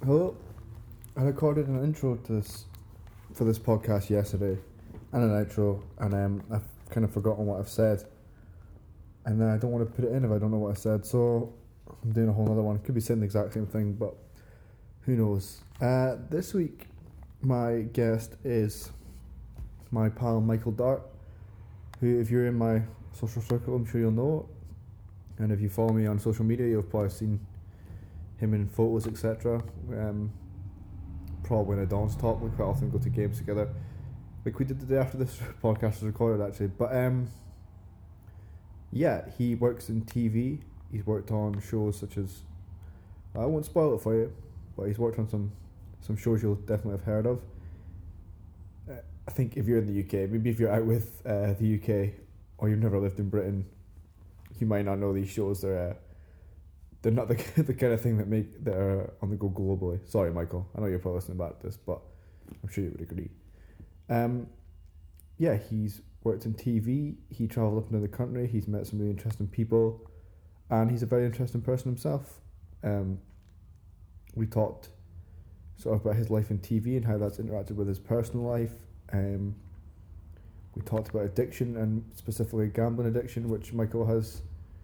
Hello. I recorded an intro to this for this podcast yesterday, and an outro, and I've kind of forgotten what I've said, and then I don't want to put it in if I don't know what I said. So I'm doing a whole other one. Could be saying the exact same thing, but who knows? This week, my guest is my pal Michael Dart, who, if you're in my social circle, I'm sure you'll know, and if you follow me on social media, you've probably seen him in photos, etc. Probably in a Don's Talk. We quite often go to games together, like we did the day after this podcast was recorded, actually. But yeah, he works in TV. He's worked on shows such as, I won't spoil it for you, but he's worked on some shows you'll definitely have heard of. I think if you're in the UK, maybe if you're out with the UK, or you've never lived in Britain, you might not know these shows. They're not the kind of thing that are on the go globally. Sorry, Michael. I know you're probably listening back to this, but I'm sure you would agree. Yeah, he's worked in TV. He travelled up into the country. He's met some really interesting people, and he's a very interesting person himself. We talked sort of about his life in TV and how that's interacted with his personal life. We talked about addiction, and specifically gambling addiction, which Michael has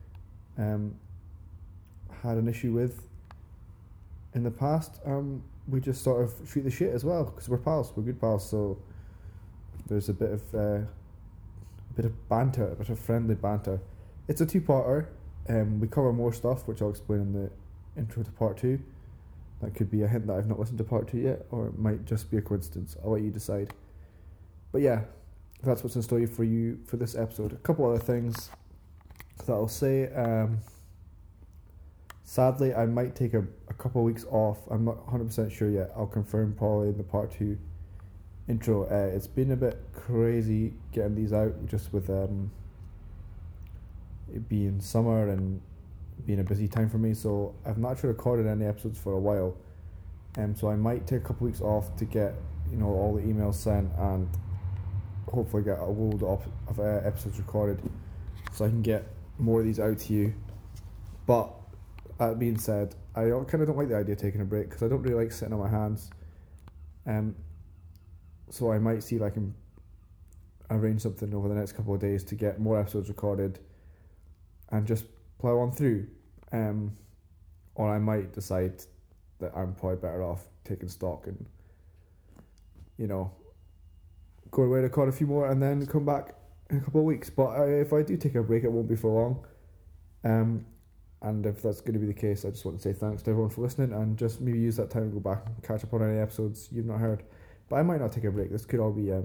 had an issue with in the past. We just sort of shoot the shit as well, because we're pals, we're good pals, so there's a bit of banter, a bit of friendly banter. It's a two-parter. We cover more stuff, which I'll explain in the intro to part 2. That could be a hint that I've not listened to part 2 yet, or it might just be a coincidence. I'll let you decide. But yeah, that's what's in store for you for this episode. A couple other things that I'll say. Sadly, I might take a couple of weeks off. I'm not 100% sure yet. I'll confirm probably in the part 2 intro. It's been a bit crazy getting these out, just with it being summer and being a busy time for me. So I've not actually recorded any episodes for a while. So I might take a couple of weeks off to get all the emails sent and hopefully get a load of episodes recorded, so I can get more of these out to you. But that being said, I kind of don't like the idea of taking a break, because I don't really like sitting on my hands. So I might see if I can arrange something over the next couple of days to get more episodes recorded and just plough on through. Or I might decide that I'm probably better off taking stock and, go away to record a few more and then come back in a couple of weeks. But if I do take a break, it won't be for long. And if that's going to be the case, I just want to say thanks to everyone for listening, and just maybe use that time to go back and catch up on any episodes you've not heard. But I might not take a break. This could all be,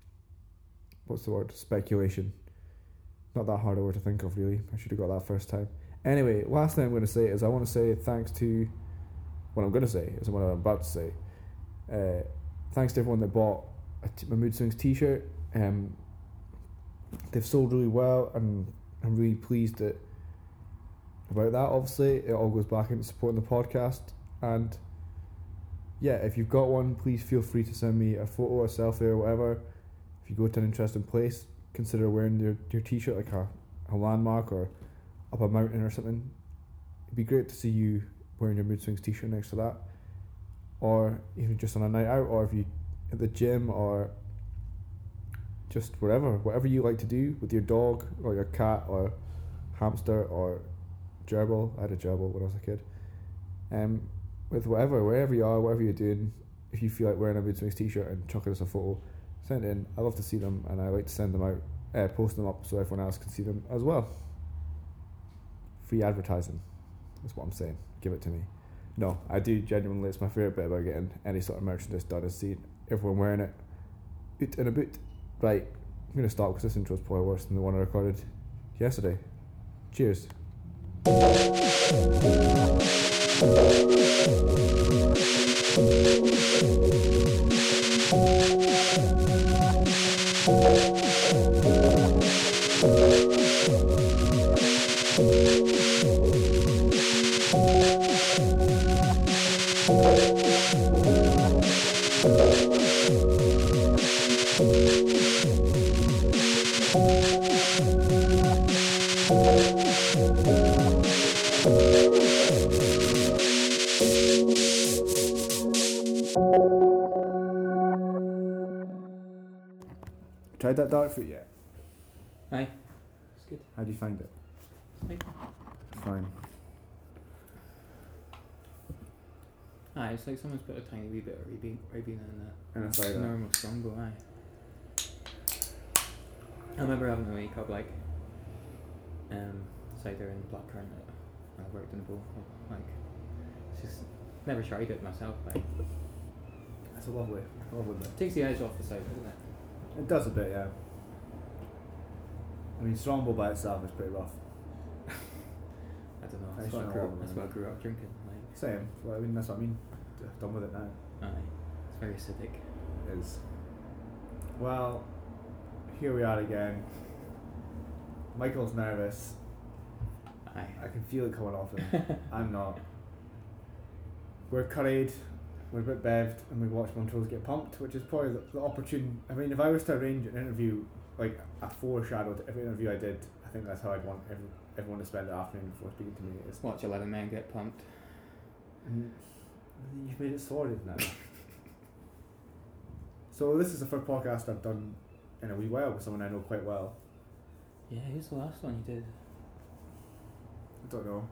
speculation. Not that hard a word to think of, really. I should have got that first time. Anyway, last thing I'm going to say is I want to say thanks to... What I'm going to say is what I'm about to say. Thanks to everyone that bought my Mood Swings t-shirt. They've sold really well, and I'm really pleased about that. Obviously, it all goes back into supporting the podcast. And yeah, if you've got one, please feel free to send me a photo, a selfie, or whatever. If you go to an interesting place, consider wearing your t-shirt, like a landmark or up a mountain or something. It'd be great to see you wearing your Mood Swings t-shirt next to that, or even just on a night out, or if you at the gym, or just whatever you like to do with your dog or your cat or hamster or gerbil. I had a gerbil when I was a kid. With wherever you are, whatever you're doing, if you feel like wearing a Mood Swings t-shirt and chucking us a photo, send it in. I love to see them, and I like to send them out, post them up so everyone else can see them as well. Free advertising, that's what I'm saying. Give it to me. No, I do genuinely. It's my favourite bit about getting any sort of merchandise done, is seeing everyone wearing it. Boot in a boot. Right, I'm going to stop because this intro is probably worse than the one I recorded yesterday. Cheers. Tried that dark fruit yet? Aye. It's good. How do you find it? Like, Fine. aye, it's like someone's put a tiny wee bit of Ribena in And it's the like that. normal Strongbow, aye. I remember having a wee cup like cider and blackcurrant when I worked in the bowl. Like, it's just never tried it myself. Like, It's a lovely bit. takes the edge off the cider, doesn't it? It does a bit, yeah. I mean, Strongbow by itself is pretty rough. I don't know. That's what I grew up drinking. Like, Same. Well, I mean, that's what I mean. Done with it now. aye, it's very acidic. It is. Well, here we are again. Michael's nervous. Aye. I can feel it coming off him. I'm not. We're curried, we're a bit bevved, and we watch Montrose get pumped, which is probably the opportune. I mean, if I was to arrange an interview, like a foreshadow to every interview I did, I think that's how I'd want everyone to spend the afternoon before speaking to me. Is Watch 11 men get pumped. You've made it sordid now. So this is the first podcast I've done in a wee while with someone I know quite well. Yeah, who's the last one you did? I don't know.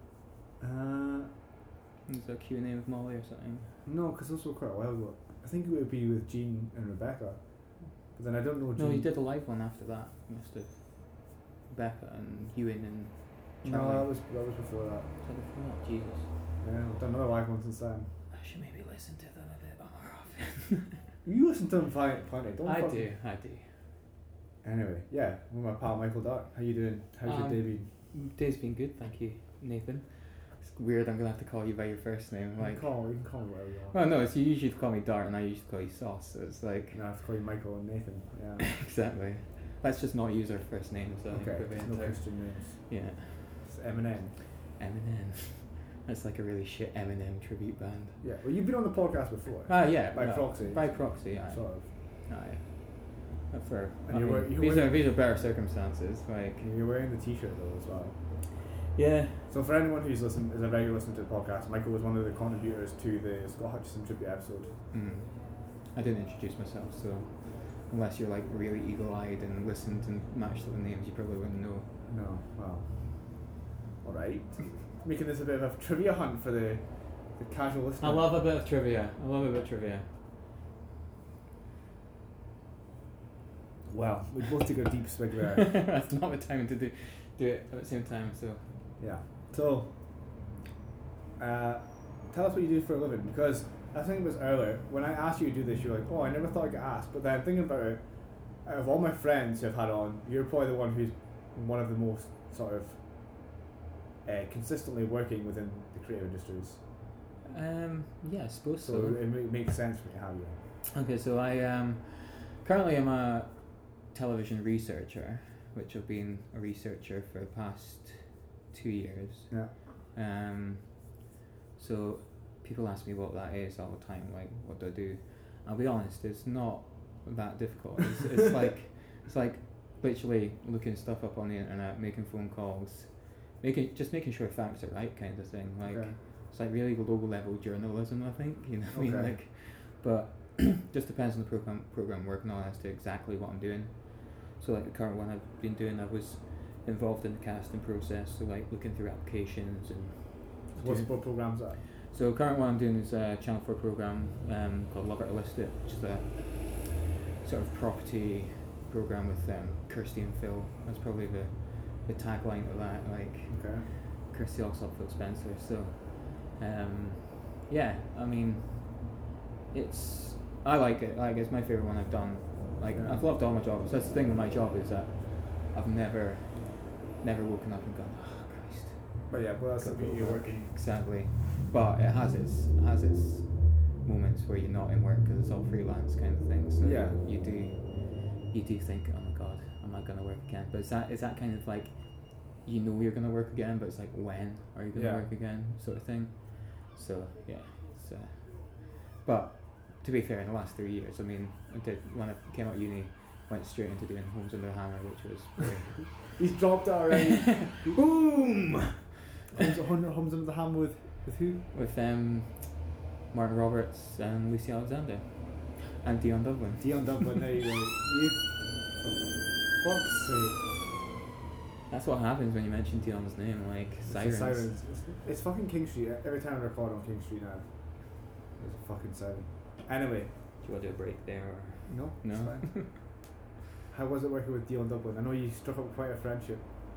Was there a Q&A with Molly or something? No, because this was quite a while ago. I think it would be with Jean and Rebecca. But then I don't know Jean. No, you did a live one after that. You must have. Rebecca and Ewan and No, Charlie. that was before that. Oh, Jesus. Yeah, I've done another live one since then. I should maybe listen to them a bit more often. You listen to them plenty, don't I fucking- do. Anyway, yeah, with my pal Michael Dart. How you doing? How's your day been? Day's been good, thank you, Nathan. It's weird, I'm gonna have to call you by your first name. You Like, can call me whatever you want. well, no, it's you usually call me Dart and I usually call you Sauce. So it's like, No, I have to call you Michael and Nathan. Yeah. exactly. Let's just not use our first names. I think, Okay, for the no entire- Christian names. Yeah, It's Eminem. Eminem. That's like a really shit Eminem tribute band. Yeah, well, you've been on the podcast before. Yeah. By proxy. By proxy, aye. Sort of. Aye. For And I you're mean, wearing- these are better circumstances. Like, And you're wearing the t-shirt though as well. yeah. So for anyone who's is a regular listener to the podcast, Michael was one of the contributors to the Scott Hutchison tribute episode. I didn't introduce myself, so unless you're like really eagle-eyed and listened and matched to the names, you probably wouldn't know. No, well, all right. Making this a bit of a trivia hunt for the casual listener. I love a bit of trivia. Well, we both took a deep swig there. That's not the time to do it at the same time. So Yeah. So, tell us what you do for a living, because I think it was earlier when I asked you to do this, you're like, "Oh, I never thought I'd get asked." But then thinking about it, out of all my friends who I've had on, you're probably the one who's one of the most sort of consistently working within the creative industries. yeah, I suppose So so. it makes sense for me to have you. Okay, so I currently am a television researcher, which I've been a researcher for the past 2 years. Yeah. So people ask me what that is all the time, like what do I do? I'll be honest, it's not that difficult. It's like literally looking stuff up on the internet, making phone calls, making sure facts are right, kind of thing. Like Okay. it's like really low level journalism, I think. You know what I mean? Okay. Like, but just depends on the program I'm working on as to exactly what I'm doing. So like the current one I've been doing, I was involved in the casting process, so like looking through applications and. What program's that? So the current one I'm doing is a Channel 4 program called Love It or List It, which is a sort of property program with Kirsty and Phil. That's probably the tagline of that, like Okay. Kirsty Allsop, Phil Spencer. So yeah, I mean, I like it. Like, it's my favourite one I've done. Like, Yeah. I've loved all my jobs. That's the thing with my job, is that I've never woken up and gone, oh Christ. But yeah, well, that's the beauty of working. Exactly, but it has its moments where you're not in work because it's all freelance kind of thing. So Yeah. you do think, oh my God, am I gonna work again? But is that kind of like, you know you're gonna work again, but it's like, when are you gonna Yeah. work again, sort of thing. So yeah, it's but to be fair, in the last 3 years, I mean, I did, when I came out of uni, went straight into doing Homes Under the Hammer, which was great. He's dropped it already. Boom. Homes Under the Hammer with who? With Martin Roberts and Lucy Alexander and Dion Dublin. Dion Dublin. There you go. Fuck's sake. That's what happens when you mention Dion's name, like It's sirens. the sirens. It's fucking King Street. Every time I record on King Street now, there's a fucking siren. Anyway. Do you want to do a break there? Or? No, No. it's fine. How was it working with Dion Dublin? I know you struck up quite a friendship.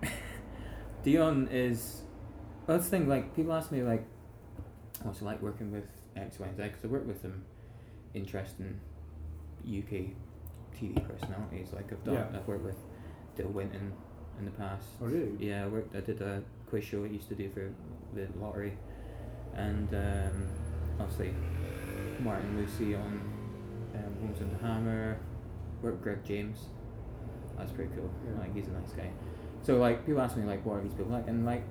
Dion is. Well, that's the thing. Like people ask me, like, what's it like working with X, Y, and Z? Because I work with some interesting UK TV personalities. Like I've worked with Dale Winton in the past. Oh really? Yeah, I did a quiz show I used to do for the lottery, and obviously Martin Lucy on Homes and the Hammer. Worked with Greg James. That's pretty cool. Yeah. Like he's a nice guy. So like people ask me like what are these people like, and like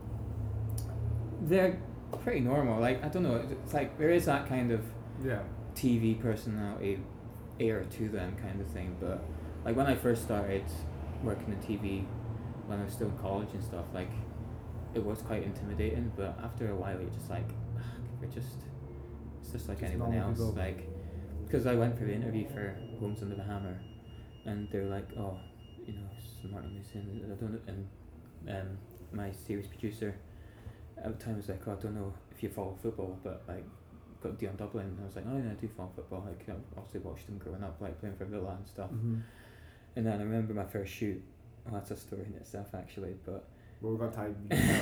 they're pretty normal. Like I don't know. It's like there is that kind of Yeah. TV personality air to them kind of thing. But like when I first started working in TV, when I was still in college and stuff, like it was quite intimidating. But after a while, you're just like, it's just like Just anyone normal else. people. Like because I went for the interview for Homes Under the Hammer, and they were like, oh, you know, it's Martin Lucy, and I don't know, and my series producer at the time was like, oh, I don't know if you follow football, but like got Dion Dublin, and I was like, oh yeah, I do follow football. Like I obviously watched him growing up, like playing for Villa and stuff. Mm-hmm. And then I remember my first shoot. Well, that's a story in itself actually, but Well, we've got time.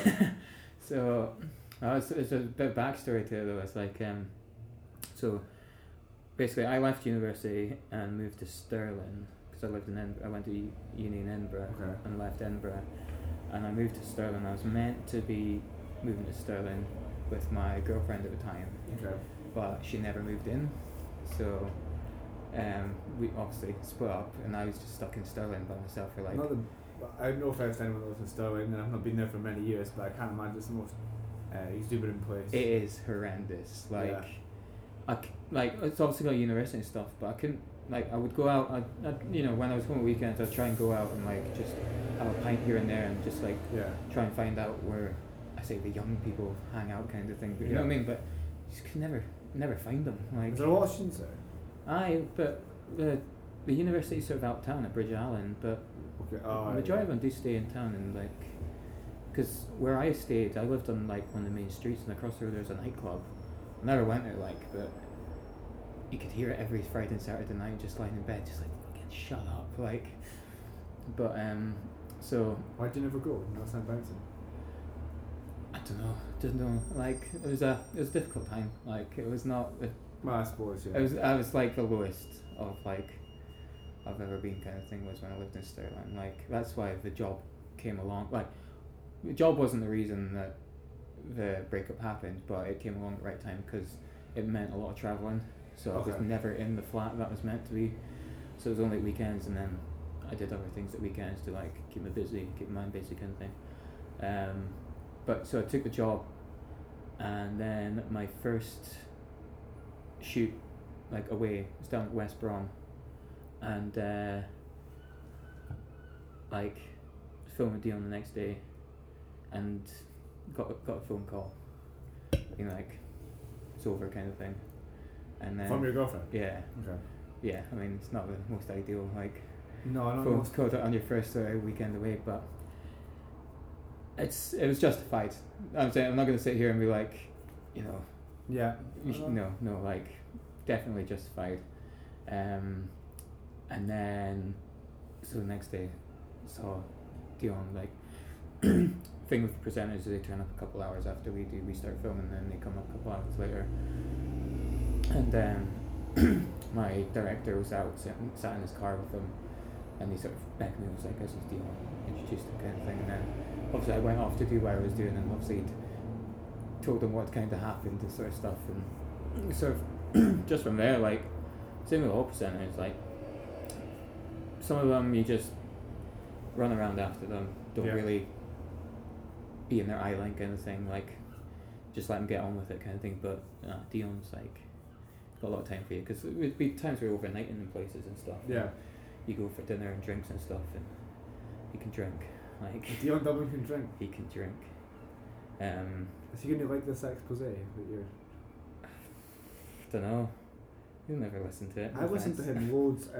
so it's a bit of backstory to it though. It's like so basically I left university and moved to Stirling because I lived in Edinburgh. I went to uni in Edinburgh Okay. and left Edinburgh, and I moved to Stirling. I was meant to be moving to Stirling with my girlfriend at the time, Okay. but she never moved in, so we obviously split up, and I was just stuck in Stirling by myself for like. I have no offense to anyone that lives in Stirling, and I've not been there for many years, but I can't imagine it's the most exuberant place. It is horrendous. Like, Yeah. like it's obviously got university and stuff, but I couldn't. Like, I would go out. I you know, when I was home on weekends, I'd try and go out and like just have a pint here and there, and just like Yeah. try and find out where I say the young people hang out, kind of thing. But you know Yeah. what I mean? But you just could never find them. Like, Is there a lot of students there? aye, but the university's sort of out town at Bridge Allen, but Okay. the Oh, majority of them do stay in town, and like, because where I stayed, I lived on like one of the main streets, and across the road there's a nightclub. I never went there, like, but you could hear it every Friday and Saturday night, just lying in bed, just like fucking shut up, like. But so Why'd you never go? No, St. Bouncing. I don't know. Like it was a difficult time. Like it was not. Well, I suppose, yeah. I was like the lowest of like I've ever been kind of thing was when I lived in Stirling. Like that's why the job came along. Like the job wasn't the reason that the breakup happened, but it came along at the right time because it meant a lot of travelling. So I was Okay. never in the flat that was meant to be. So it was only weekends, and then I did other things at weekends to like keep me busy, keep my mind busy kind of thing. But so I took the job, and then my first shoot, like away, was down at West Brom, and like filmed with Dion the next day, and got a phone call, you know, like it's over kind of thing, and then From your girlfriend? yeah, Okay. yeah. I mean, it's not the most ideal like No, I don't phone know. call on your first weekend away, but it was justified. I'm saying I'm not going to sit here and be like, you know, Yeah. no, like definitely justified. And then so the next day saw Dion, like thing with the presenters is they turn up a couple hours after we start filming, and then they come up a couple hours later, and then my director was out sat in his car with them, and he sort of begged me and was like, this is Dion, introduced him kind of thing, and then obviously I went off to do what I was doing, and obviously told them what kind of happened and sort of stuff, and sort of just from there, like same with all presenters, like some of them you just run around after them, don't Yeah. really be in their eye line kind of thing, like just let them get on with it kind of thing. But Dion's like got a lot of time for you, because it would be times we're overnighting in places and stuff. Yeah. You go for dinner and drinks and stuff, and he can drink. Like Dion Dublin can drink. he can drink. Is he going to like this expose that you're... Don't know. You'll never listen to it. I listened to him loads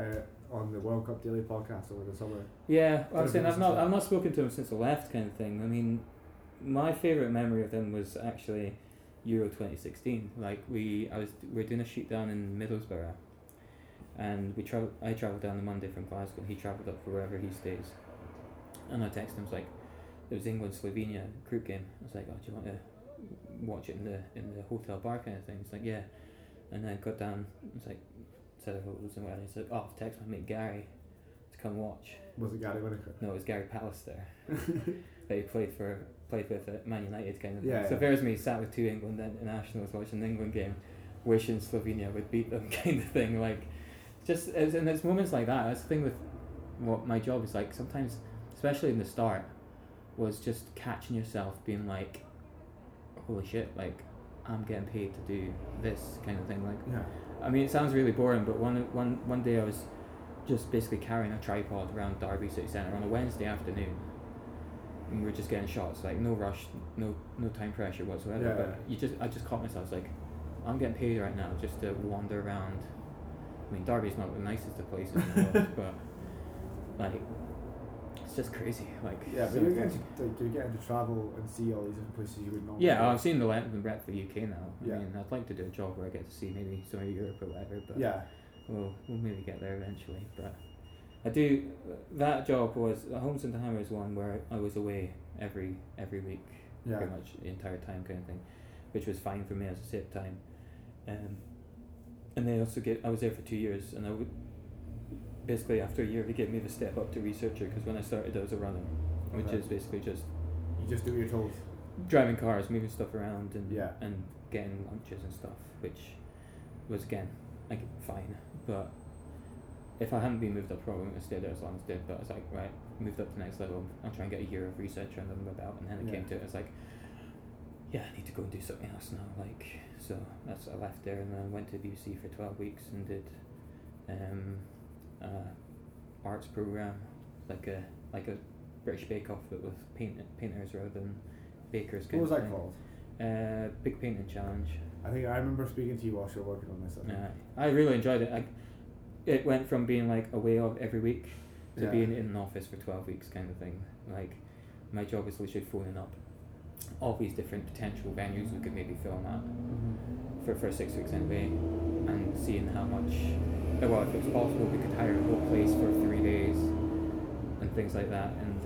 on the World Cup Daily podcast over the summer. Yeah, well, I'm Don't saying think it's I've not spoken to him since I left, kind of thing. I mean, my favourite memory of him was actually Euro 2016. Like we were doing a shoot down in Middlesbrough, and I travelled down the Monday from Glasgow, and he travelled up for wherever he stays. And I texted him, I was like, it was England Slovenia group game. I was like, oh, do you want to watch it in the hotel bar kind of thing? He's like, yeah. And then I got down. I was like, said I was and whatever. He said, oh, I've texted my mate Gary to come watch. Was it Gary Lineker? No, it was Gary Pallister. That he played with at Man United kind of thing. Yeah, So yeah. there's me sat with two England internationals watching an England game, wishing Slovenia would beat them kind of thing. Like, and it's moments like that. That's the thing with what my job is like. Sometimes, especially in the start, was just catching yourself being like, holy shit, like I'm getting paid to do this kind of thing. Like, Yeah. I mean, it sounds really boring, but one day I was just basically carrying a tripod around Derby City Centre on a Wednesday afternoon, and we were just getting shots, like no rush, no time pressure whatsoever. Yeah, But I just caught myself, I was like, I'm getting paid right now just to wander around. I mean, Derby's not the nicest of places in the world, but like, it's just crazy. Like, Yeah, but so you get to travel and see all these different places you would normally. yeah, go. I've seen the length and breadth of the UK now. I Yeah. mean, I'd like to do a job where I get to see maybe some of Europe or whatever, but Yeah. we'll maybe get there eventually. But I do, that job was, Homes and Hammers one where I was away every week, Yeah. pretty much the entire time kind of thing, which was fine for me as a save time. And they also I was there for 2 years, and I would, basically after a year they gave me the step up to researcher, because when I started I was a runner, which Okay. is basically just You just do what you're told. driving cars, moving stuff around, and Yeah. and getting lunches and stuff, which was again like fine. But if I hadn't been moved up, probably wouldn't have stayed there as long as I did. But I was like, right, moved up to the next level. I'll try and get a year of research under my belt, and then it Yeah. came to it. It's like, yeah, I need to go and do something else now. Like, so I left there, and then I went to BBC for 12 weeks and did arts program, like a British Bake Off, but with painters rather than bakers. What kind was of that thing. called? Big Painting Challenge. I think I remember speaking to you whilst you were working on this. I think. I really enjoyed it. It went from being like away every week to Yeah. being in an office for 12 weeks kind of thing. Like, my job was literally phoning up all these different potential venues we could maybe film at for 6 weeks anyway, and seeing how much, well, if it was possible, we could hire a whole place for 3 days and things like that. And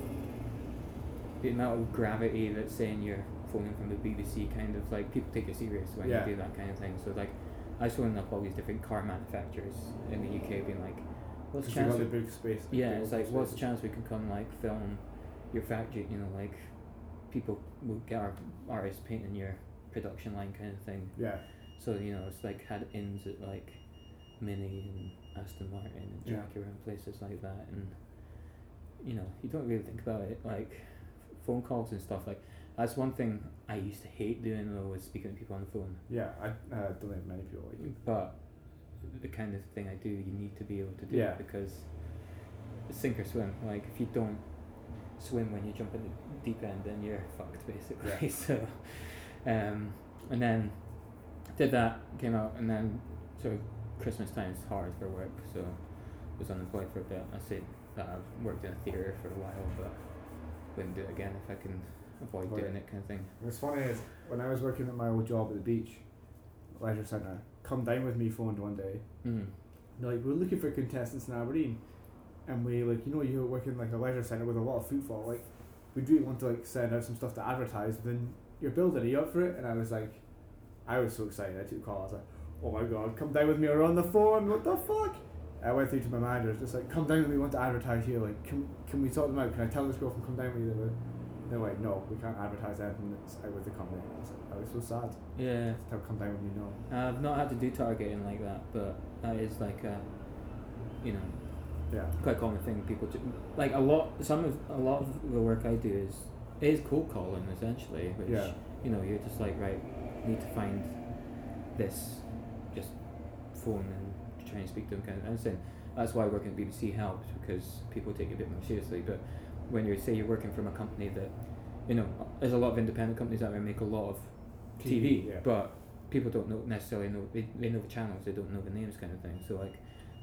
the amount of gravity that's saying you're phoning from the BBC, kind of like, people take it serious when Yeah. you do that kind of thing. So like, I was phoning up all these different car manufacturers in the UK, being like, what's the Because you chance? got the big space. Yeah, big it's open like, what's the spaces. chance we can come like film your factory? You know, like, people will get our artists painting your production line kind of thing. Yeah. So, you know, it's like had ins at like Mini and Aston Martin and Yeah. Jaguar and places like that. And, you know, you don't really think about it, like phone calls and stuff. Like, that's one thing I used to hate doing, though, was speaking to people on the phone. Yeah, I don't have many people like you. But the kind of thing I do, you need to be able to do Yeah. it, because it's sink or swim. Like, if you don't swim when you jump in the deep end, then you're fucked, basically. Yeah. So, and then did that, came out, and then sort of Christmas time is hard for work, so was unemployed for a bit. I say that I've worked in a theatre for a while, but wouldn't do it again if I can avoid Right. doing it, kind of thing. What's funny is when I was working at my old job at the beach, leisure centre, Come Down With Me phoned one day. Mm. They're like, we're looking for contestants in Aberdeen, and we like, you know, you work in like a leisure centre with a lot of footfall. Like, we do want to like send out some stuff to advertise. But then you're building, are you up for it? And I was like, I was so excited. I took a call. I was like, oh my god, Come Down With Me are on the phone. What the fuck? I went through to my manager, just like, Come Down With Me want to advertise here. Like, can we sort them out? Can I tell this girl from Come Down With Me? They're like, no, we can't advertise anything that's out with the company. I was so sad. Yeah. Just have Come Down With Me know. I've not had to do targeting like that, but that is like a, you know, Yeah. quite a common thing. People do, like a lot of the work I do is cold calling, essentially, which, Yeah. you know, you're just like, right, need to find this, just phone and try and speak to them kind of. And I'm saying that's why working at BBC helps, because people take it a bit more seriously. But when you're working from a company that, you know, there's a lot of independent companies out there make a lot of TV, yeah. but people don't necessarily know, they know the channels, they don't know the names, kind of thing. So like,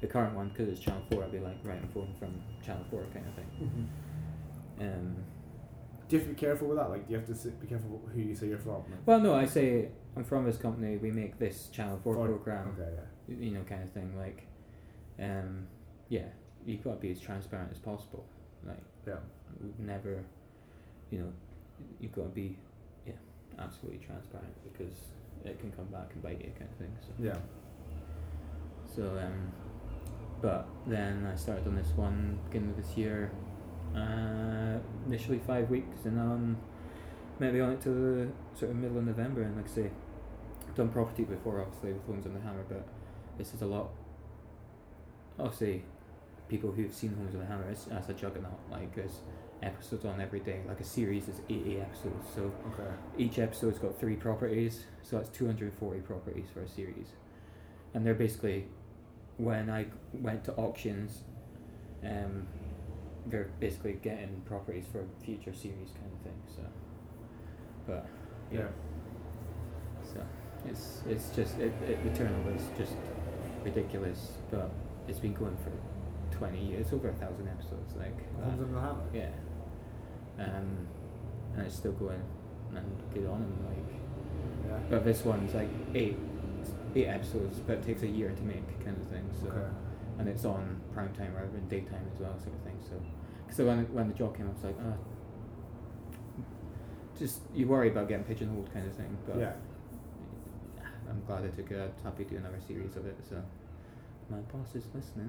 the current one, because it's Channel 4, I'd be like writing phone from Channel 4 kind of thing. Do you have to be careful with that? Like, do you have to be careful who you say you're from? Well, no, I say I'm from this company. We make this Channel 4 program. Okay, yeah. You know, kind of thing. Like, yeah, you've got to be as transparent as possible. Like, Yeah. never, you know, you've got to be, absolutely transparent, because it can come back and bite you, kind of thing. So. Yeah. So, but then I started on this one beginning of this year. Initially 5 weeks, and maybe on it to the sort of middle of November. And like I say, I've done property before, obviously, with Homes on the Hammer, but this is a lot. Obviously, people who've seen Homes on the Hammer, that's a juggernaut. Like, there's episodes on every day. Like, a series is 80 episodes, so Okay. each episode's got 3 properties, so that's 240 properties for a series. And they're basically, when I went to auctions, they're basically getting properties for future series kind of thing. So, but Yeah. so it's just the turnover is just ridiculous. But it's been going for 20 years, over 1,000 episodes. Like, Homes on the Hammer. yeah, and it's still going, and good on them. Like, Yeah. but this one's like eight episodes, but it takes a year to make, kind of thing. So. Okay. And it's on prime time rather than daytime as well, sort of thing. So when the job came, I was like, just you worry about getting pigeonholed, kind of thing. But Yeah. I'm glad I took it. I'd happy to do another series of it. So my boss is listening.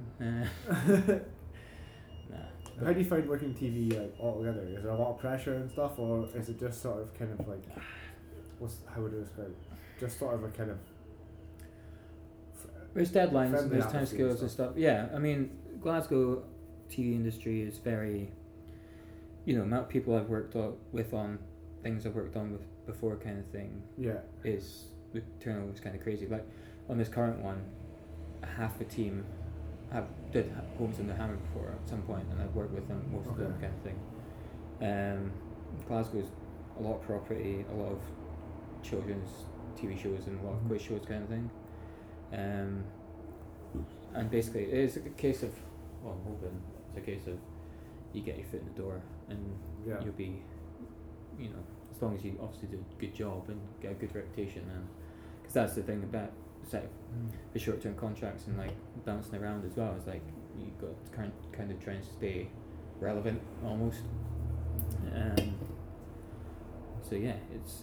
Nah. How do you find working TV like altogether? Is there a lot of pressure and stuff, or is it just sort of kind of like, how would I describe it? Just sort of a kind of. There's deadlines, Friendly there's time atmosphere scales and stuff. Yeah, I mean, Glasgow TV industry is very, amount of people I've worked with on things I've worked on with before, kind of thing. Yeah. Is the turnover is kind of crazy. Like on this current one, half the team did Homes on the Hammer before at some point, and I've worked with them, most of them, kind of thing. Glasgow's a lot of property, a lot of children's TV shows, and a lot of quiz shows, kind of thing. And basically it is a case of, well, I'm hoping it's a case of you get your foot in the door, and you'll be, as long as you obviously do a good job and get a good reputation, and because that's the thing about the short-term contracts and like bouncing around as well, is like you've got to kind of try and stay relevant almost. So yeah, it's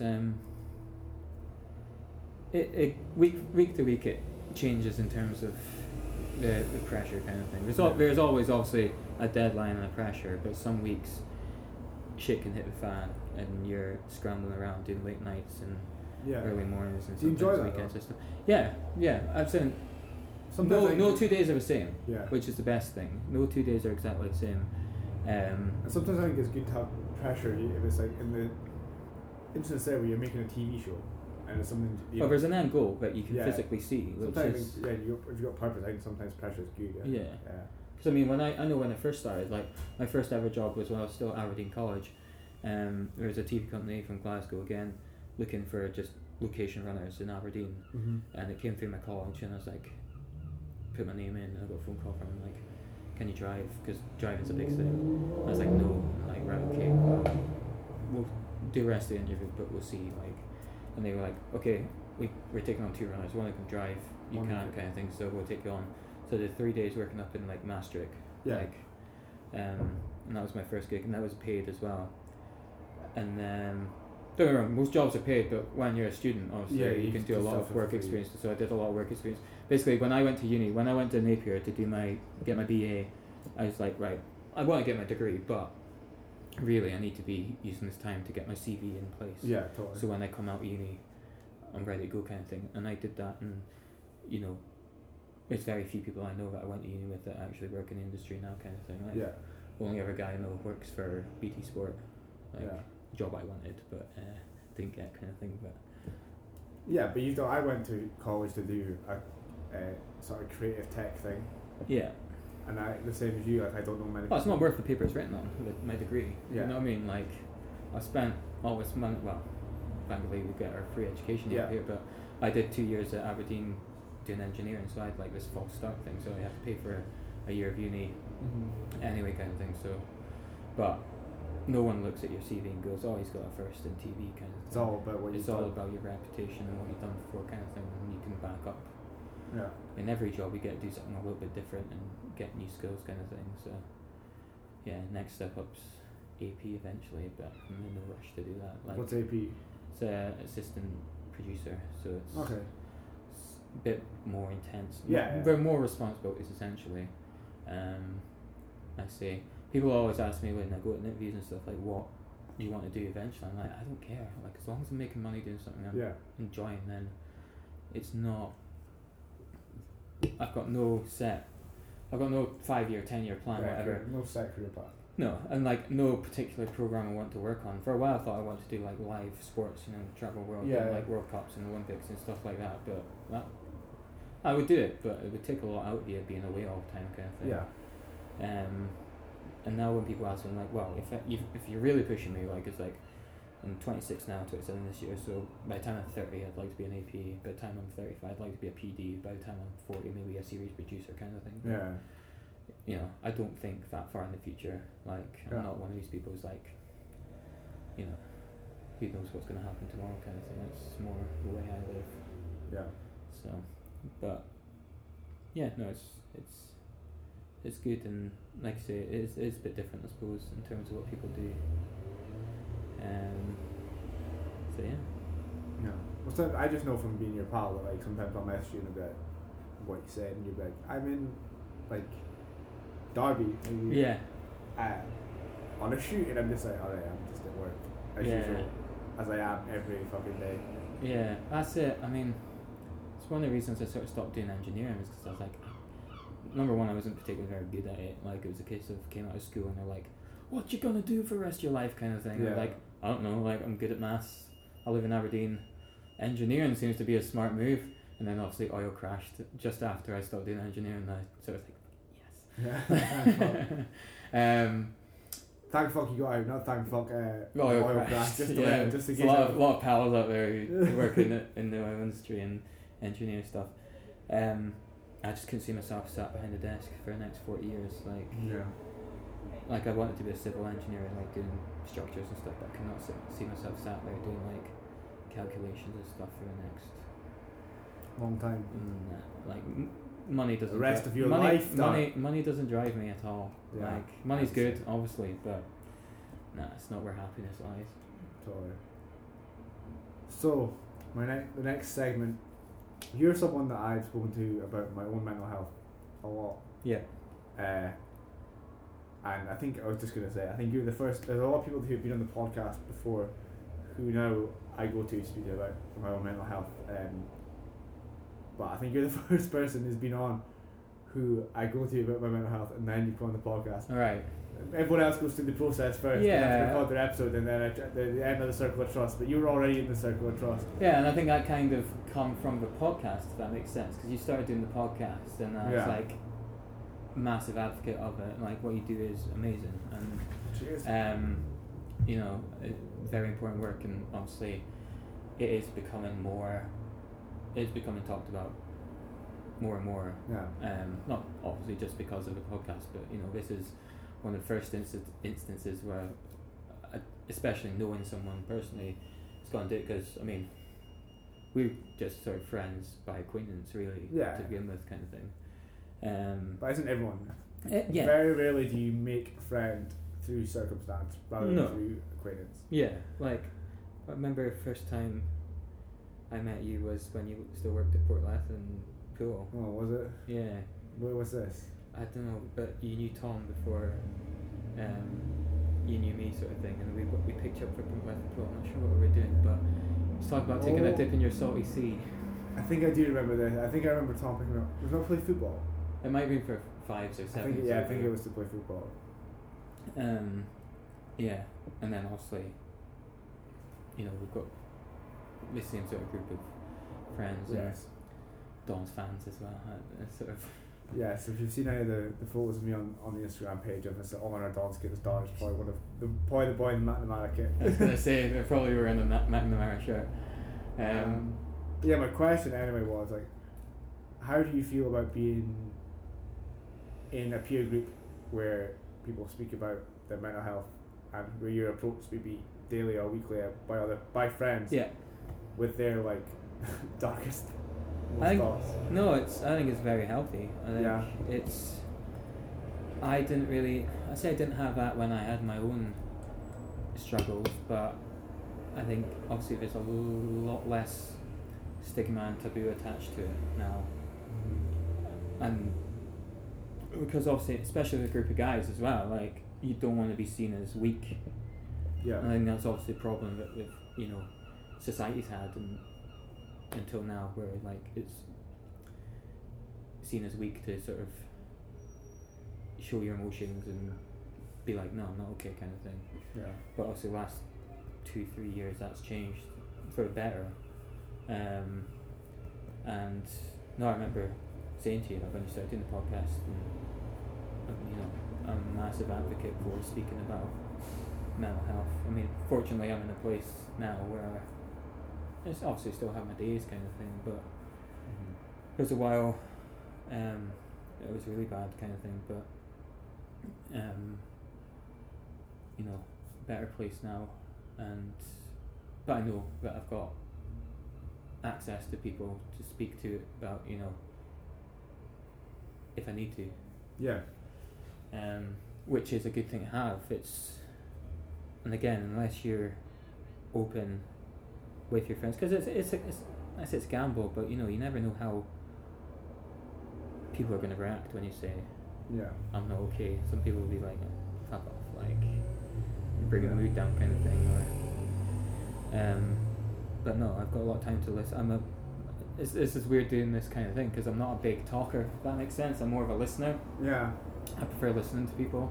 it week to week it changes in terms of the pressure, kind of thing. There's always obviously a deadline and a pressure, but some weeks shit can hit the fan and you're scrambling around doing late nights and early mornings and do you enjoy that weekends and stuff. Yeah, I've seen sometimes no 2 days are the same, yeah, which is the best thing. No 2 days are exactly the same. And sometimes I think it's good to have pressure if it's like in the instance there where you're making a TV show and it's something there's an end goal that you can physically see, which sometimes is if you've got purpose, I think sometimes pressure is good. Yeah. Because I mean, when I know when I first started, like my first ever job was when I was still at Aberdeen College. There was a TV company from Glasgow again, looking for just location runners in Aberdeen, and it came through my college, and I was like, put my name in, and I got a phone call from him like, can you drive? Because driving's a big thing. I was like, no. I'm like, right, okay, we'll do the rest of the interview, but we'll see. Like, and they were like, okay, we're taking on 2 runners. One of them can drive, you can't, kind of thing. So we'll take you on. So I did 3 days working up in like Maastricht, and that was my first gig, and that was paid as well. And then, don't get me wrong, most jobs are paid, but when you're a student, obviously you can do a lot of work experience. So I did a lot of work experience. Basically, when I went to uni, when I went to Napier to get my BA, I was like, right, I want to get my degree, but really I need to be using this time to get my CV in place. Yeah, totally. So when I come out of uni, I'm ready to go, kind of thing. And I did that, and it's very few people I know that I went to uni with that actually work in the industry now, kind of thing. Like, only other guy I know works for BT Sport. Like, job I wanted, but didn't get, kind of thing. But but I went to college to do a sort of creative tech thing. Yeah. And the same as you, like I don't know many. Oh, it's not worth the paper it's written on, my degree. Yeah. You know what I mean? Like, I spent all this money. Well, thankfully we get our free education here, but I did 2 years at Aberdeen doing engineering, so I had like this false start thing, so I had to pay for a year of uni anyway, kind of thing. So, but no one looks at your CV and goes, "Oh, he's got a first in TV," kind of thing. It's all about what you've It's all done. about your reputation and what you've done before, kind of thing, and you can back up. Yeah. In every job, you get to do something a little bit different and get new skills, kind of thing. So, yeah, next step up's AP eventually, but I'm in no rush to do that. Like, What's AP? it's a assistant producer, so it's Okay. a bit more intense. Yeah, yeah. But more responsibilities essentially. I say people always ask me when I go to interviews and stuff like, what do you want to do eventually? I'm like, I don't care. Like, as long as I'm making money doing something I'm Yeah. enjoying, then it's not. I've got no 5-year, 10-year plan, Yeah, whatever. No set career path. No, and like no particular program I want to work on. For a while, I thought I wanted to do like live sports, travel world, Yeah, and, yeah. like World Cups and Olympics and stuff like that. But that, I would do it, but it would take a lot out of you being away all the time, kind of thing. Yeah. And now when people ask me, I'm like, well, if you're really pushing me, like, it's like, I'm 26 now, 27 this year, so by the time I'm 30, I'd like to be an AP. By the time I'm 35, I'd like to be a PD. By the time I'm 40, maybe a series producer, kind of thing. Yeah. I don't think that far in the future. Like, Yeah. I'm not one of these people who's like, who knows what's going to happen tomorrow, kind of thing. It's more the way I live. Yeah. So, but yeah, no, it's good, and like I say, it's a bit different, I suppose, in terms of what people do. So yeah. Yeah. Well, so I just know from being your pal that like sometimes I'll message you and about what you said, and you're like, I'm in like Derby, maybe, Yeah. on a shoot, and I'm just like, alright, I'm just at work as Yeah. usual, as I am every fucking day. Yeah, that's it. I mean, it's one of the reasons I sort of stopped doing engineering was because I was like, number one, I wasn't particularly very good at it. Like, it was a case of came out of school and they're like, what you gonna do for the rest of your life, kind of thing. And I'm Yeah. like, I don't know, like, I'm good at maths, I live in Aberdeen. Engineering seems to be a smart move. And then obviously oil crashed just after I stopped doing engineering, and I sort of Yeah. yes. Thank fuck you got out, not thank fuck Oil crash. crash. Just to Yeah, let, just to there's get a lot of pals out there who work in the oil industry and engineer stuff. I just couldn't see myself sat behind a desk for the next 40 years. Like I wanted to be a civil engineer and like doing structures and stuff, but I cannot see myself sat there doing like calculations and stuff for the next long time. Money doesn't. The rest of your money, life. money doesn't drive me at all. Yeah, Like, money's good, obviously, but nah, it's not where happiness lies. Totally. So, the next segment. You're someone that I've spoken to about my own mental health a lot. Yeah. And I think I was just gonna say, I think you're the first. There's a lot of people who've been on the podcast before, who now I go to speak about my own mental health. But I think you're the first person who's been on, who I go to about my mental health, and then you come on the podcast. All right. Everyone else goes through the process first. They have to record their episode, and then at the end of the circle of trust. But you were already in the circle of trust. Yeah, and I think that kind of come from the podcast, if that makes sense, because you started doing the podcast, and I was like massive advocate of it. Like, what you do is amazing, and Cheers. very important work, and obviously it is becoming talked about more and more. Yeah. Not obviously just because of the podcast, but this is one of the first instances where, especially knowing someone personally, has gone to it, because we're just sort of friends by acquaintance, really, to begin with, kind of thing. But isn't everyone? Yeah. Very rarely do you make a friend through circumstance rather than through acquaintance. Yeah, like, I remember the first time I met you was when you still worked at Portlath and Pool. Oh, was it? Yeah. Where was this? I don't know, but you knew Tom before you knew me, sort of thing, and we picked you up for Portlath and Pool. I'm not sure what we were doing, but let's talk about taking a dip in your salty sea. I think I do remember this. I think I remember Tom picking up. Was not play football? It might have been for 5s or 7s. I think it was to play football. Yeah, and then obviously, we've got the same sort of group of friends. Yes. And Don's fans as well. Sort of. Yeah, so if you've seen any of the photos of me on the Instagram page of us all in our Don's kit, Don is probably the boy in the McNamara kit. I was going to say, they probably were in the McNamara shirt. Yeah, my question anyway was like, how do you feel about being in a peer group where people speak about their mental health and where you're approached maybe daily or weekly by friends Yeah. with their like darkest I think thoughts? no, I think it's very healthy. I think Yeah. it's. I didn't have that when I had my own struggles, but I think obviously there's a lot less stigma and taboo attached to it now, and because obviously, especially with a group of guys as well, like you don't want to be seen as weak. Yeah. I think that's obviously a problem that with society's had and until now, where like it's seen as weak to sort of show your emotions and be like, no, I'm not okay, kind of thing. Yeah. But obviously, the last 2-3 years that's changed for the better. And no, I remember saying to you when you started doing the podcast, and, I'm a massive advocate for speaking about mental health. I mean, fortunately, I'm in a place now where it's obviously still have my days, kind of thing, but there was a while it was really bad, kind of thing, but better place now, but I know that I've got access to people to speak to about, if I need to. Yeah. Which is a good thing to have. And again, unless you're open with your friends, because it's I say it's a gamble, but you never know how people are going to react when you say, Yeah. I'm not okay. Some people will be like, fuck off, like you're bringing the mood down, kind of thing. Or but no, I've got a lot of time to listen. This is weird doing this kind of thing because I'm not a big talker, if that makes sense. I'm more of a listener. Yeah. I prefer listening to people,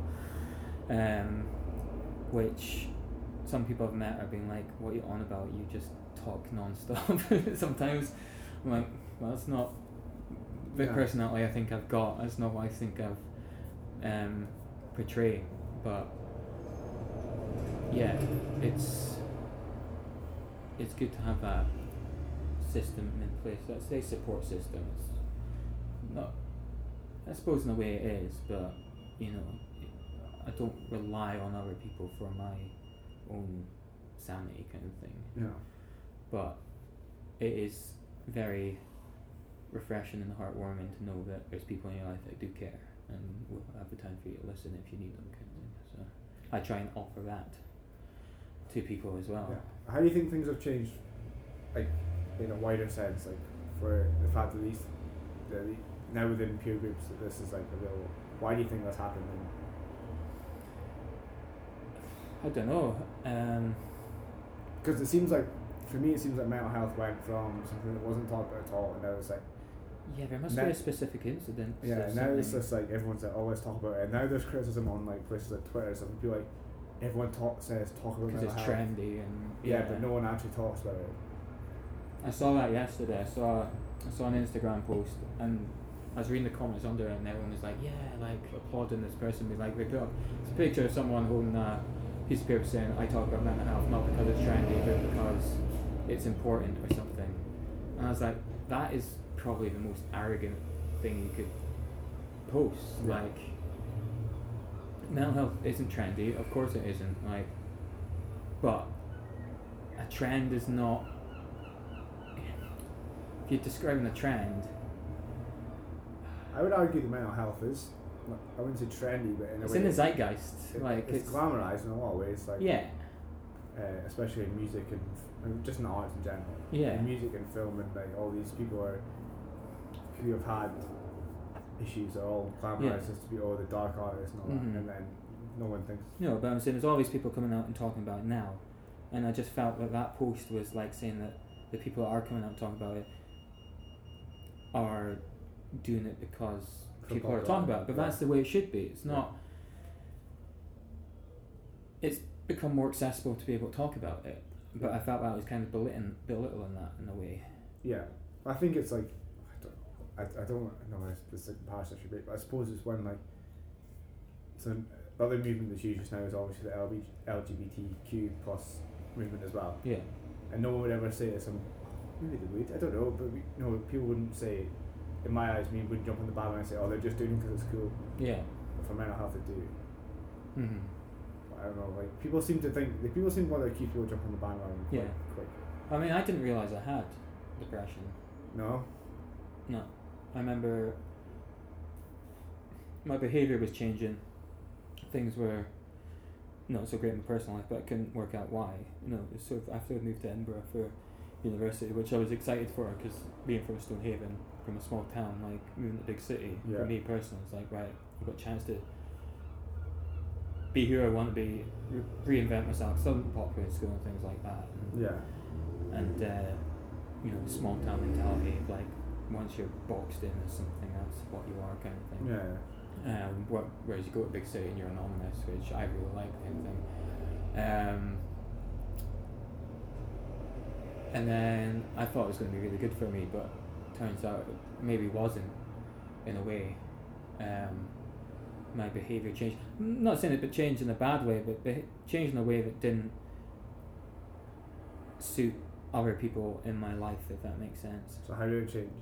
which some people I've met are being like, what are you on about? You just talk non-stop. Sometimes I'm like, well, that's not the personality I think I've got. That's not what I think I've portray. But yeah, it's good to have that system in place. Let's say support system. It's not, I suppose in a way it is, but I don't rely on other people for my own sanity, kind of thing. Yeah. But it is very refreshing and heartwarming to know that there's people in your life that do care and will have the time for you to listen if you need them, kind of thing. So I try and offer that to people as well. Yeah. How do you think things have changed, like in a wider sense, like for the fact that now within peer groups that this is like a real? Why do you think that's happened? I don't know. Because it seems like, for me, mental health went from something that wasn't talked about at all, and now it's like. Yeah, there must be a specific incident. Yeah, now it's just like everyone's like, always talk about it, and now there's criticism on like places like Twitter and stuff. And people like, everyone says talk about mental it's health. trendy and but no one actually talks about it. I saw that yesterday. I saw an Instagram post, and I was reading the comments under it, and everyone was like, like applauding this person. Be like, they put up it's a picture of someone holding a piece of paper saying, I talk about mental health not because it's trendy, but because it's important or something. And I was like, that is probably the most arrogant thing you could post. Yeah. Like, mental health isn't trendy, of course it isn't. Like, but a trend is not. If you're describing a trend, I would argue that mental health is, I wouldn't say trendy, but in a it's way in the zeitgeist. It's glamorized in a lot of ways. Like, yeah. Especially in music and just in arts in general. Yeah. In music and film, and like all these people who have had issues are all glamorized as to be the dark artists and all that, and then no one thinks. No, but I'm saying there's all these people coming out and talking about it now, and I just felt that post was like saying that the people that are coming out and talking about it are doing it because people are talking about it, but that's the way it should be. It's not. It's become more accessible to be able to talk about it, but I felt that was kind of belittling that in a way. Yeah, I think it's like, I don't know if this is a comparison I should make, but I suppose it's when like, so the other movement that's used just now is obviously the LGBTQ plus movement as well. Yeah. And no one would ever say maybe they would, I don't know, but people wouldn't say in my eyes, me wouldn't jump on the bandwagon and say, oh, they're just doing it because it's cool. Yeah. But for mental health, they do. Mm-hmm. But I don't know, like, people seem to want to keep people jump on the bandwagon quite quick. I mean, I didn't realise I had depression. No? No. I remember my behaviour was changing. Things were not so great in my personal life, but I couldn't work out why. You know, it was sort of after I moved to Edinburgh for university, which I was excited for, because being from Stonehaven, from a small town, like moving to a big city, for me personally, it's like, right, I've got a chance to be who I want to be, reinvent myself, still popular in school and things like that. And you know, small town mentality, like once you're boxed in as something, that's what you are, kind of thing. Whereas you go to a big city and you're anonymous, which I really like, kind of thing. And then I thought it was going to be really good for me, but turns out it maybe wasn't, in a way. My behaviour changed. I'm not saying it changed in a bad way, but changed in a way that didn't suit other people in my life, if that makes sense. So how did it change?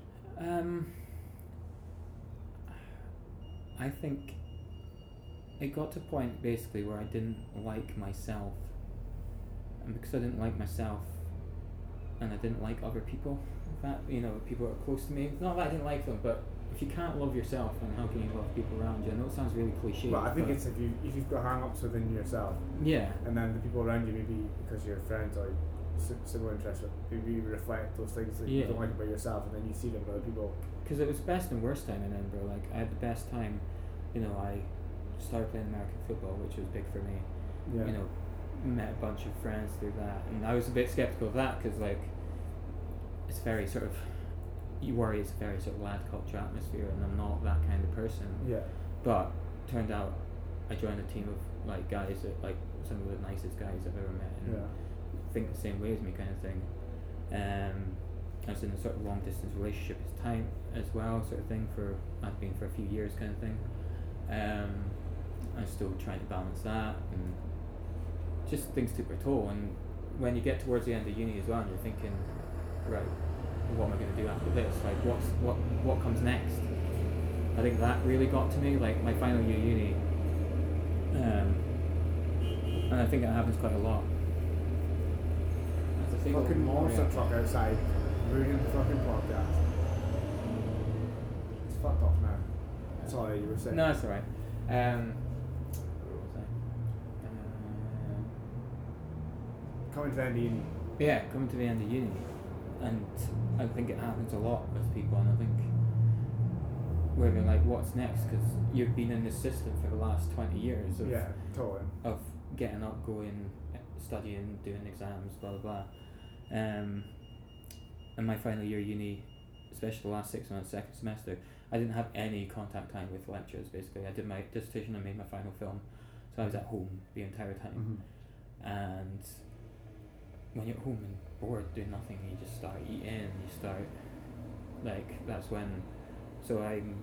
I think it got to a point basically where I didn't like myself, and because I didn't like myself, and I didn't like other people, that, you know, people that are close to me. Not that I didn't like them, but if you can't love yourself, then how can you love people around you? I know it sounds really cliche. Well, I think it's if you've got hang-ups within yourself. Yeah. And then the people around you, maybe because you're friends or similar interests, maybe you reflect those things that you don't like about yourself, and then you see them in other people. Because it was best and worst time in Edinburgh. Like, I had the best time, you know, I started playing American football, which was big for me. Yeah. You know, met a bunch of friends through that, and I was a bit skeptical of that, because like, it's very sort of, you worry it's a very sort of lad culture atmosphere, and I'm not that kind of person. Yeah. But turned out I joined a team of like guys that, like, some of the nicest guys I've ever met, and think the same way as me, kind of thing. I was in a sort of long distance relationship as well, sort of thing, I've been for a few years, kind of thing. I'm still trying to balance that, and just things took their toll. And when you get towards the end of uni as well, and you're thinking, right, what am I going to do after this? Like, what comes next? I think that really got to me, like my final year uni, and I think it happens quite a lot. Fucking monster truck outside, ruining the fucking podcast. It's fucked off now. Sorry, you were saying. No, it's alright. Where was I? Coming to the end of uni. Yeah, coming to the end of uni, and I think it happens a lot with people, and I think where they're like, what's next? Because you've been in this system for the last 20 years of, totally. of getting up, going, studying, doing exams, blah blah blah. And my final year uni, especially the last 6 months, second semester, I didn't have any contact time with lecturers. Basically, I did my dissertation and made my final film, so I was at home the entire time. And when you're at home and bored doing nothing, you just start eating, you start, like, that's when, so I'm,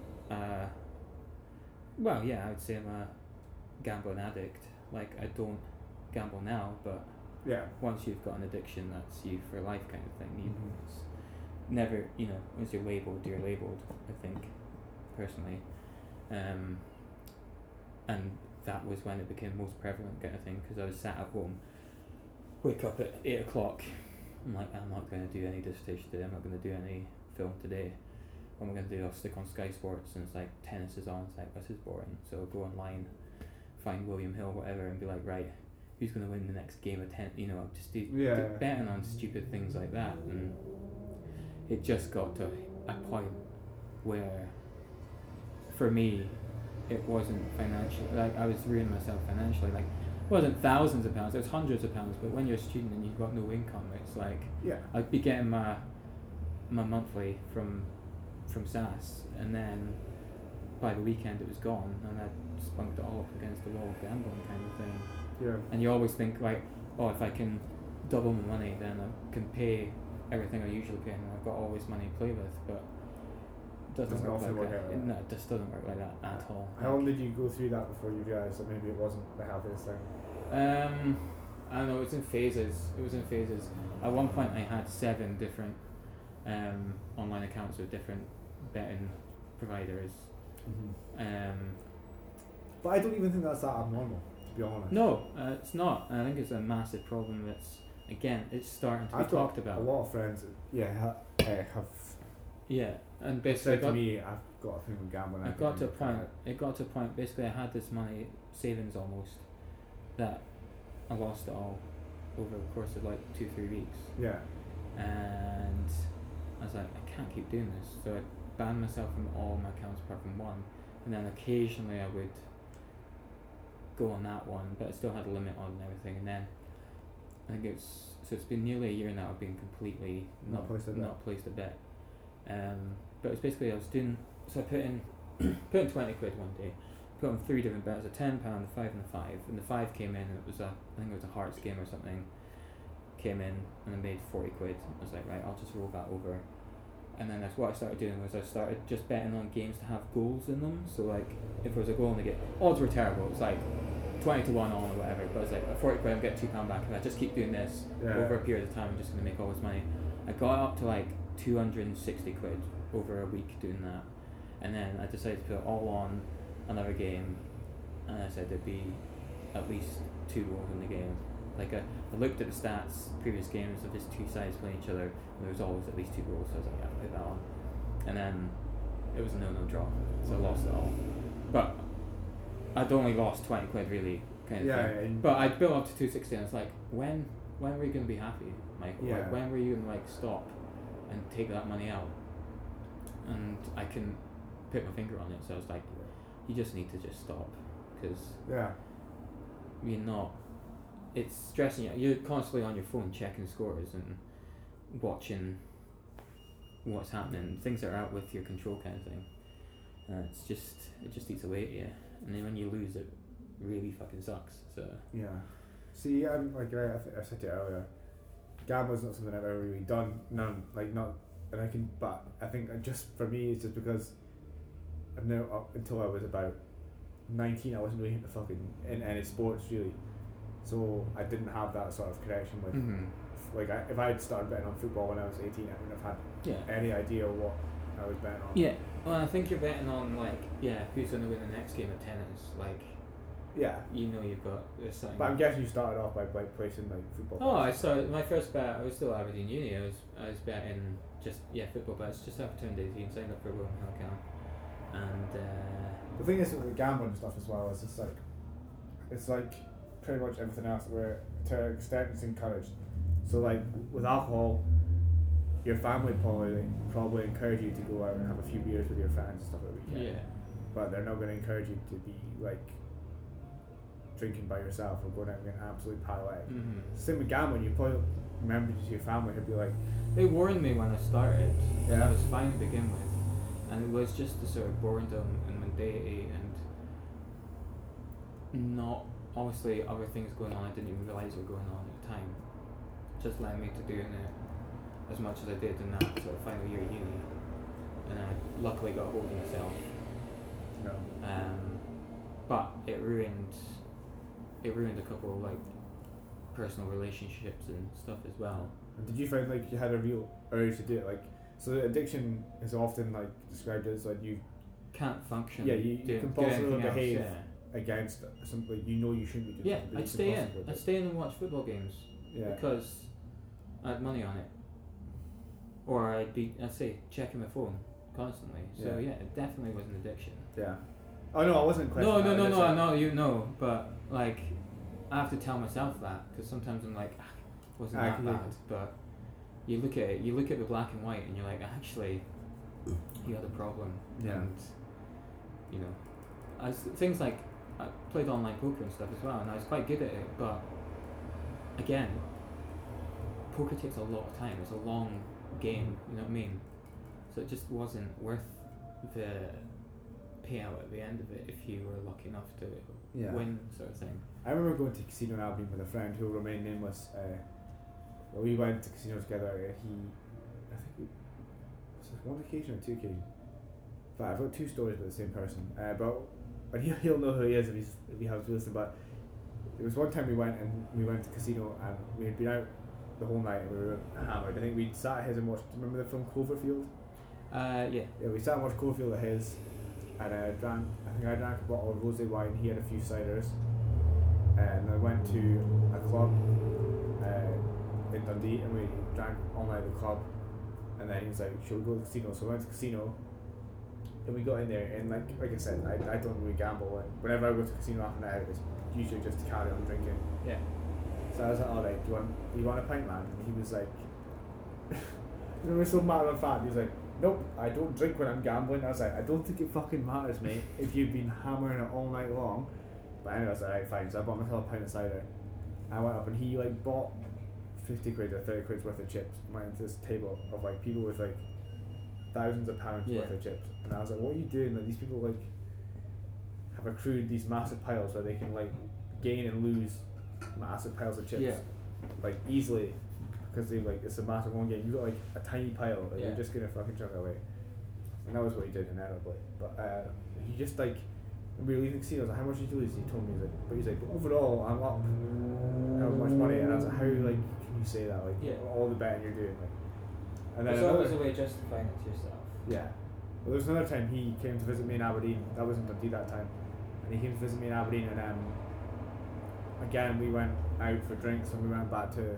well, yeah, I would say I'm a gambling addict. Like, I don't gamble now, but once you've got an addiction, that's you for life, kind of thing. You know, it's never, you know, once you're labelled, I think, personally. And that was when it became most prevalent, kind of thing, because I was sat at home, wake up at 8 o'clock, I'm like, I'm not going to do any dissertation today, I'm not going to do any film today. What am I going to do? I'll stick on Sky Sports, and it's like, tennis is on, it's like, this is boring. So I'll go online, find William Hill, whatever, and be like, right, who's going to win the next game of tennis? You know, I'll just do betting on stupid things like that. And it just got to a point where, for me, it wasn't financial. Like, I was ruining myself financially. Like, it wasn't thousands of pounds, it was hundreds of pounds. But when you're a student and you've got no income, it's like, I'd be getting my monthly from SAS, and then by the weekend it was gone, and I'd spunked it all up against the wall, gambling, kind of thing. And you always think, like, oh, if I can double my money, then I can pay everything I usually pay, and I've got all this money to play with. But it doesn't work like that. No, it just doesn't work like that at all. How long did you go through that before you realised that maybe it wasn't the healthiest thing? I don't know, it was in phases. At one point I had 7 different online accounts with different betting providers. But I don't even think that's that abnormal, to be honest. No, it's not. I think it's a massive problem. It's starting to be talked about. A lot of friends, have Yeah, and said basically to me, I've got a thing with gambling. it got to a point. It got to a point. Basically, I had this money savings almost that I lost it all over the course of like 2-3 weeks. Yeah. And I was like, I can't keep doing this. So I banned myself from all my accounts apart from one, and then occasionally I would go on that one, but I still had a limit on and everything. And then I think it's been nearly a year now. I've been completely Not placed a bet. not placed a bet. But it's basically I was doing. So I put in 20 quid one day. Put on 3 different bets: a £10, a £5, and a £5. And the 5 came in, and I think it was a Hearts game or something. Came in and I made 40 quid. I was like, right, I'll just roll that over. And then that's what I started doing was I started just betting on games to have goals in them. So like if there was a goal in the game, odds were terrible. It was like 20 to 1 on or whatever. But it's like 40 quid, I'm getting £2 back. And I just keep doing this over a period of time. I'm just going to make all this money. I got up to like 260 quid over a week doing that. And then I decided to put it all on another game. And I said there'd be at least 2 goals in the game. Like I looked at the stats, previous games of his 2 sides playing each other, and there was always at least 2 goals, so I was like, yeah, I'll put that on. And then it was a no draw, so I lost it all. But I'd only lost 20 quid really, kind of thing. But I built up to 260 and it's like, when were you going to be happy, Michael? Like, when were you going to like stop and take that money out? And I couldn't put my finger on it, so I was like, you just need to just stop, because you're not, it's stressing you. You're constantly on your phone checking scores and watching what's happening, things that are out with your control kind of thing. It just eats away at you, and then when you lose, it really fucking sucks. So see, I'm like I said to you earlier, gambling's not something I've ever really done. None, like not, and but I think just for me, it's just because I've never up until I was about 19, I wasn't really into fucking in any sports really. So I didn't have that sort of connection with, like, if I had started betting on football when I was 18, I wouldn't have had any idea what I was betting on. Yeah, well, I think you're betting on, like, who's going to win the next game of tennis. Like, you know you've got something. But I'm guessing you started off by placing, like, football. Oh, I started, my first bet, I was still at Aberdeen Uni, I was betting just, football bets, just opportunities. You can sign up for a William Hill account. And, the thing is with the gambling stuff as well, is it's like pretty much everything else, where to an extent it's encouraged. So like with alcohol, your family probably encourage you to go out and have a few beers with your friends and stuff at the weekend. But they're not going to encourage you to be like drinking by yourself or going out and getting absolutely paralytic. Same with gambling, you probably remember to your family who'd be like, they warned me when I started, and I was fine to begin with, and it was just the sort of boredom and mundane and not, obviously other things going on I didn't even realise were going on at the time, just led me to doing it as much as I did in that sort of final year of uni, and I luckily got a hold of myself. But it ruined a couple of like personal relationships and stuff as well. And did you find like you had a real urge to do it? Like, so addiction is often like described as like you can't function. Yeah, you compulsively behave against something you know you shouldn't be doing. Yeah, I'd stay in and watch football games because I had money on it, or I'd say checking my phone constantly. So it definitely was an addiction. Yeah. Oh no, I wasn't questioning. No, I know you know, but like I have to tell myself that because sometimes I'm like, wasn't that bad, but you look at the black and white and you're like, actually, you had a problem. And you know, as things like I played online poker and stuff as well, and I was quite good at it, but again, poker takes a lot of time. It's a long game, you know what I mean? So it just wasn't worth the payout at the end of it if you were lucky enough to win, sort of thing. I remember going to casino in Aberdeen with a friend who will remain nameless. We went to casinos together. I think was it one occasion or 2 occasions. But I've got 2 stories with the same person. But he'll know who he is if he has to listen. But there was one time we went to casino and we had been out the whole night and we were hammered. I think we sat at his and watched. Remember the film Cloverfield? Yeah. Yeah, we sat and watched Coalfield at his, and I think I drank a bottle of rosé wine. He had a few ciders, and I went to a club in Dundee, and we drank all night at the club. And then he was like, "Should we go to the casino?" So we went to the casino, and we got in there. And like I said, I don't really gamble, and whenever I go to the casino after night, it's usually just to carry on drinking. Yeah. So I was like, "Alright, do you want a pint, man?" And he was like, "You know, we're so matter of fact." He was like, "Nope, I don't drink when I'm gambling." I was like, "I don't think it fucking matters, mate, if you've been hammering it all night long." But anyway, I was like, "Alright, fine." So I bought myself a pint of cider. I went up and he like bought 50 quid or 30 quid's worth of chips and went into this table of like people with like thousands of pounds worth of chips. And I was like, "What are you doing? Like these people like have accrued these massive piles where they can like gain and lose massive piles of chips like easily because they like it's a massive one game. You got like a tiny pile that you're just gonna fucking chuck away." And that was what he did inevitably. But he just like we were leaving the casino. I was like, "How much did you lose?" He told me, he's like, "But overall, I'm up how much money?" And I was like, "How like can you say that? Like all the betting you're doing?" Like, and then there's always a way of justifying it to yourself. Yeah. Well, there was another time he came to visit me in Aberdeen. That was in Dundee that time, and he came to visit me in Aberdeen, and again we went out for drinks, and we went back to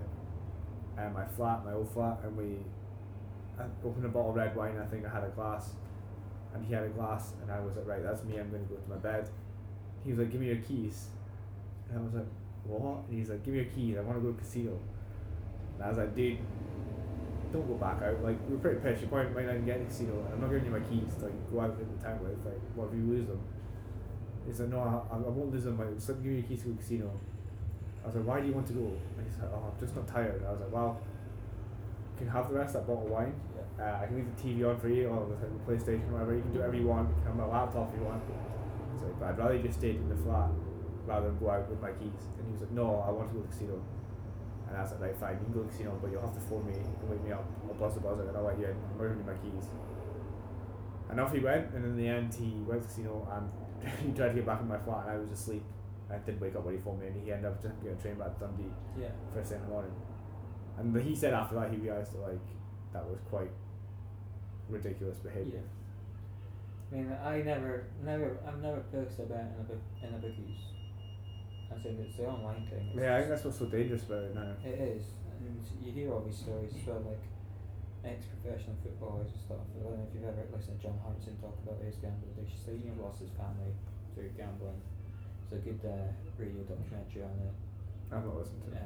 my old flat, and we opened a bottle of red wine. I think I had a glass. And he had a glass, and I was like, "Right, that's me, I'm going to go to my bed." He was like, "Give me your keys." And I was like, "What?" And he's like, "Give me your keys, I want to go to the casino." And I was like, "Dude, don't go back out. Like, we were pretty pissed, you probably might not even get in the casino, and I'm not giving you my keys to like, go out into town with. Like, what if you lose them?" He's like, "No, I won't lose them, like, just let me give you your keys to the casino." I was like, "Why do you want to go?" And he's like, "Oh, I'm just not tired." And I was like, "Well, you can have the rest of that bottle of wine. I can leave the TV on for you, or the PlayStation, or whatever. You can do whatever you want. You can have my laptop if you want." He's like, "But I'd rather you just stayed in the flat rather than go out with my keys." And he was like, "No, I want to go to the casino." And I was like, "Right, fine, you can go to the casino, but you'll have to phone me and wake me up. I'll buzz the buzzer and I'll let you in. I'm not giving you my keys." And off he went, and in the end he went to the casino and he tried to get back in my flat, and I was asleep. I didn't wake up when he phoned me, and he ended up just getting a train back to Dundee first thing in the morning. And he said after that he realised that like that was quite ridiculous behaviour. I mean, I've never placed a bet in a bookies. I said it's the online thing. I think that's what's so dangerous about it now. It is, and you hear all these stories as well, like ex-professional footballers and stuff. I don't know if you've ever listened to John Hartson talk about his gambling addiction. So he lost his family through gambling. It's a good radio documentary on it. I've not listened to it.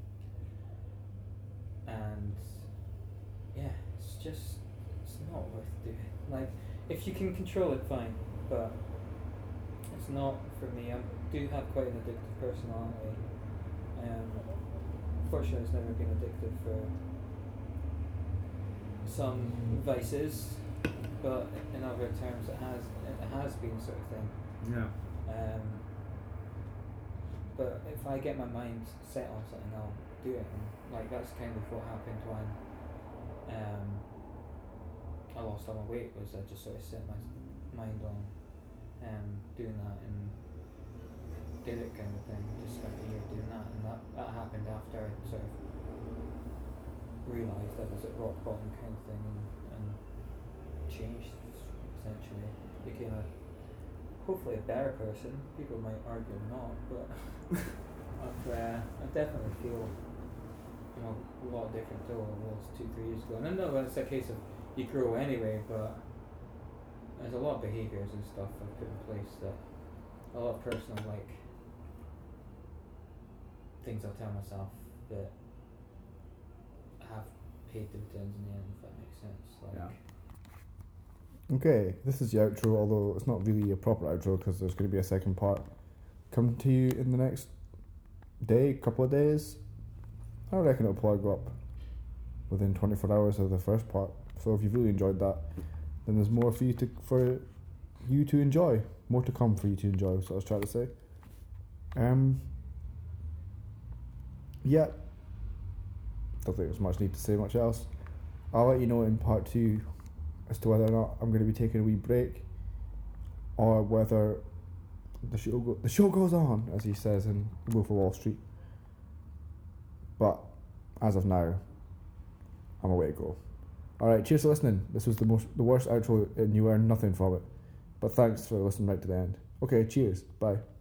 And yeah, it's not worth doing. Like, if you can control it, fine, but it's not for me. I do have quite an addictive personality. Fortunately, it's never been addictive for some vices, but in other terms, it has been sort of thing. Yeah. But if I get my mind set on something, I'll do it. And like that's kind of what happened when I lost all my weight. Was I just sort of set my mind on doing that and did it kind of thing. Just spent a year doing that, and that happened after I sort of realised I was at rock bottom kind of thing, and changed essentially. Became hopefully a better person. People might argue I'm not, but I definitely feel a lot different to what I was 2-3 years ago. And I know it's a case of you grow anyway, but there's a lot of behaviours and stuff I've put in place that a lot of personal things I'll tell myself that have paid dividends in the end, if that makes sense. Okay, this is the outro, although it's not really a proper outro because there's going to be a second part coming to you in the next couple of days. I reckon it'll probably go up within 24 hours of the first part. So if you've really enjoyed that, then there's more for you to enjoy. More to come for you to enjoy, so I was trying to say. Yeah. Don't think there's much need to say much else. I'll let you know in part 2 as to whether or not I'm going to be taking a wee break, or whether the show goes on, as he says in Wolf of Wall Street. But as of now, I'm away to go. Alright, cheers for listening. This was the worst outro and you earned nothing from it. But thanks for listening right to the end. Okay, cheers. Bye.